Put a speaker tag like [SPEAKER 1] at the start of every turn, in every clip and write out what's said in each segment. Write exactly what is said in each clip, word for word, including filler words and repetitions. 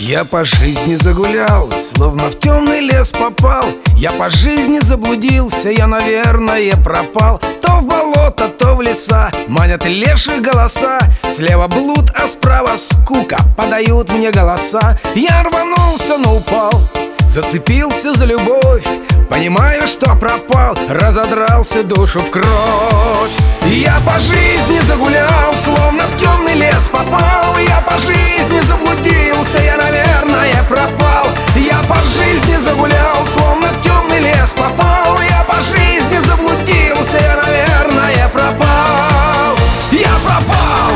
[SPEAKER 1] Я по жизни загулял, словно в темный лес попал. Я по жизни заблудился, я, наверное, пропал. То в болото, то в леса манят лешие голоса. Слева блуд, а справа скука, подают мне голоса. Я рванулся, но упал, зацепился за любовь. Понимаю, что пропал, разодрался душу в кровь. Я по жизни загулял, словно в темный лес попал. Я по жизни заблудился, я, наверное, пропал. Я по жизни загулял, словно в темный лес попал. Я по жизни заблудился, я, наверное, пропал. Я пропал.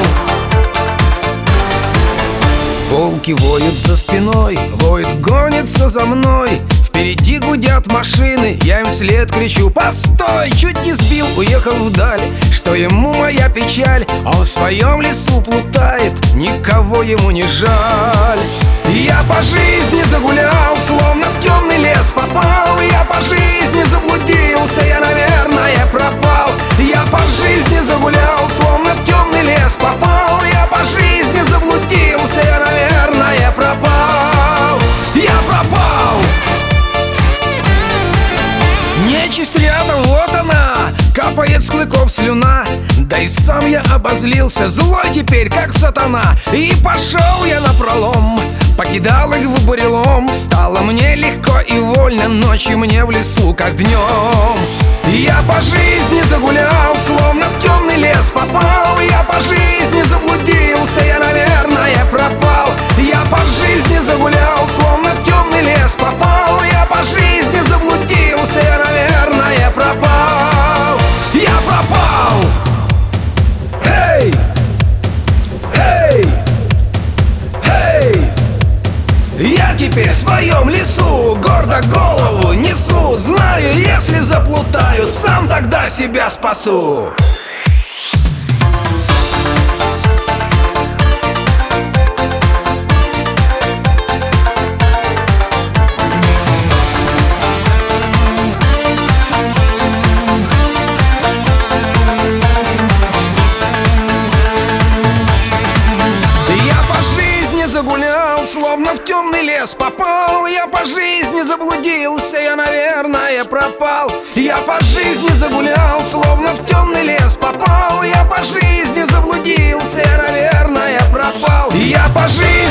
[SPEAKER 1] Волки воют за спиной, воют, гонятся за мной. Впереди гудят машины, я им вслед кричу: постой! Чуть не сбил, уехал вдаль. Что ему моя печаль? Он в своем лесу плутает, никого ему не жаль. Я по жизни загулял, словно в темный лес попал. Я по жизни заблудился, я, наверное, пропал. Я по жизни загулял, словно в темный лес попал. Я по жизни заблудился, я, наверное, пропал. Я пропал. Нечисть рядом, вот она, капает с клыков слюна. Да и сам я обозлился, злой теперь, как сатана. И пошел я напролом, покидал их в бурелом. Стало мне легко и вольно, ночью мне в лесу, как днем. Я по жизни загулял, словно в темный лес попал. Я по жизни заблудился, я, наверное, пропал. Я по жизни загулял, словно в темный лес попал. Я по жизни заблудился, я, наверное, пропал. Я пропал. Эй! Эй! Эй! Я теперь в своем лесу, гордо голову несу. Знаю, если заплутаю, сам тогда себя спасу. Загулял, словно в темный лес попал. Я по жизни заблудился, я, наверное, пропал. Я по жизни загулял, словно в темный лес попал. Я по жизни заблудился, я, наверное, пропал. Я по жизни